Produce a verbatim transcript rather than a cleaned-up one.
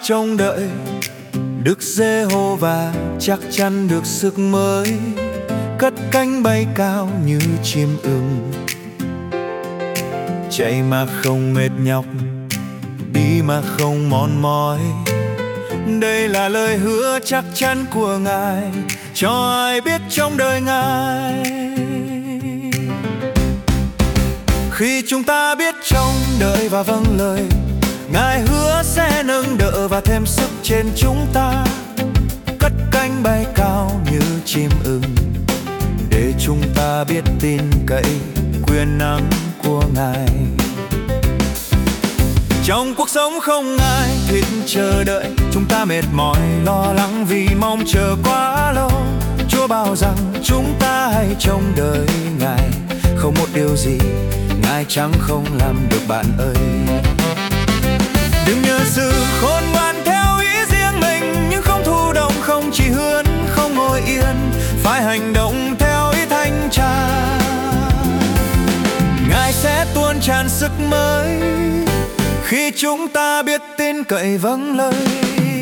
trông đợi Đức Giê-hô-va chắc chắn được sức mới, cất cánh bay cao như chim ưng. Chạy mà không mệt nhọc, đi mà không mòn mỏi. Đây là lời hứa chắc chắn của Ngài cho ai biết trong đời Ngài. Khi chúng ta biết trông đợi và vâng lời, Ngài hứa sẽ nâng đỡ và thêm sức trên chúng ta, cất cánh bay cao như chim ưng, để chúng ta biết tin cậy quyền năng của Ngài. Trong cuộc sống không ai thích chờ đợi, chúng ta mệt mỏi lo lắng vì mong chờ quá lâu. Chúa bảo rằng chúng ta hãy trông đợi Ngài, không một điều gì Ngài chẳng không làm được bạn ơi. Đừng nhờ sự khôn ngoan theo ý riêng mình, nhưng không thụ động, không chỉ hươn, không ngồi yên, phải hành động theo ý Thánh Cha. Ngài sẽ tuôn tràn sức mới khi chúng ta biết tin cậy vâng lời.